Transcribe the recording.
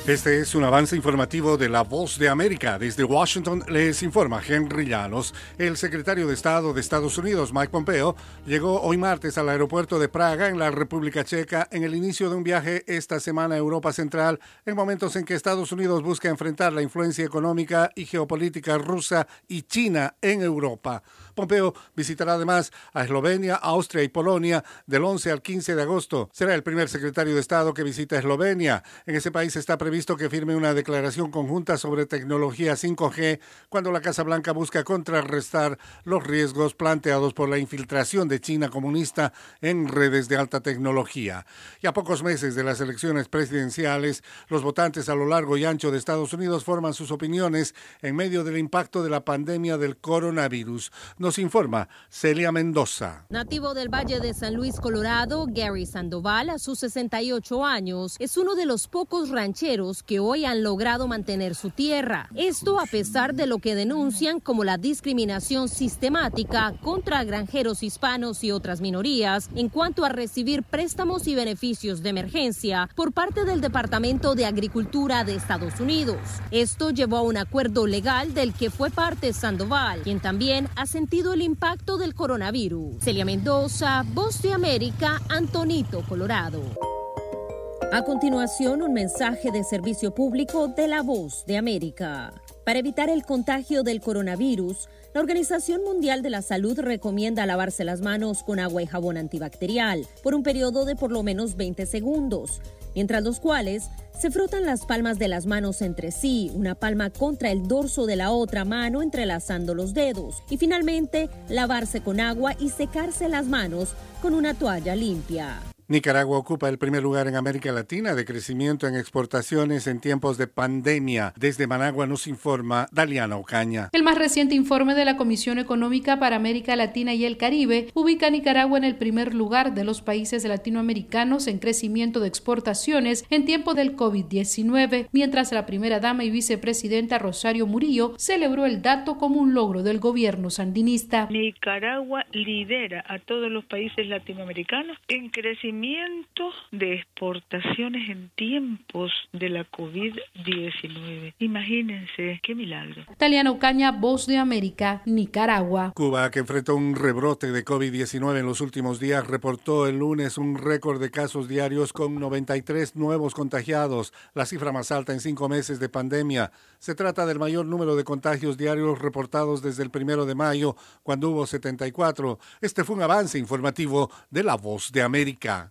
Este es un avance informativo de La Voz de América. Desde Washington les informa Henry Llanos. El secretario de Estado de Estados Unidos, Mike Pompeo, llegó hoy martes al aeropuerto de Praga, en la República Checa, en el inicio de un viaje esta semana a Europa Central, en momentos en que Estados Unidos busca enfrentar la influencia económica y geopolítica rusa y China en Europa. Pompeo visitará además a Eslovenia, Austria y Polonia del 11 al 15 de agosto. Será el primer secretario de Estado que visita Eslovenia. En ese país está previsto que firme una declaración conjunta sobre tecnología 5G cuando la Casa Blanca busca contrarrestar los riesgos planteados por la infiltración de China comunista en redes de alta tecnología. Y a pocos meses de las elecciones presidenciales, los votantes a lo largo y ancho de Estados Unidos forman sus opiniones en medio del impacto de la pandemia del coronavirus. Nos informa Celia Mendoza. Nativo del Valle de San Luis, Colorado, Gary Sandoval, a sus 68 años, es uno de los pocos rancheros que hoy han logrado mantener su tierra. Esto a pesar de lo que denuncian como la discriminación sistemática contra granjeros hispanos y otras minorías en cuanto a recibir préstamos y beneficios de emergencia por parte del Departamento de Agricultura de Estados Unidos. Esto llevó a un acuerdo legal del que fue parte Sandoval, quien también ha sentido el impacto del coronavirus. Celia Mendoza, Voz de América, Antonito, Colorado. A continuación, un mensaje de servicio público de La Voz de América. Para evitar el contagio del coronavirus, la Organización Mundial de la Salud recomienda lavarse las manos con agua y jabón antibacterial por un periodo de por lo menos 20 segundos, mientras los cuales se frotan las palmas de las manos entre sí, una palma contra el dorso de la otra mano entrelazando los dedos, y finalmente lavarse con agua y secarse las manos con una toalla limpia. Nicaragua ocupa el primer lugar en América Latina de crecimiento en exportaciones en tiempos de pandemia. Desde Managua nos informa Daliana Ocaña. El más reciente informe de la Comisión Económica para América Latina y el Caribe ubica a Nicaragua en el primer lugar de los países latinoamericanos en crecimiento de exportaciones en tiempo del COVID-19, mientras la primera dama y vicepresidenta Rosario Murillo celebró el dato como un logro del gobierno sandinista. Nicaragua lidera a todos los países latinoamericanos en crecimiento de exportaciones en tiempos de la COVID-19. Imagínense, qué milagro. Daliana Ocaña, Voz de América, Nicaragua. Cuba, que enfrentó un rebrote de COVID-19 en los últimos días, reportó el lunes un récord de casos diarios con 93 nuevos contagiados, la cifra más alta en 5 meses de pandemia. Se trata del mayor número de contagios diarios reportados desde el 1 de mayo, cuando hubo 74. Este fue un avance informativo de La Voz de América.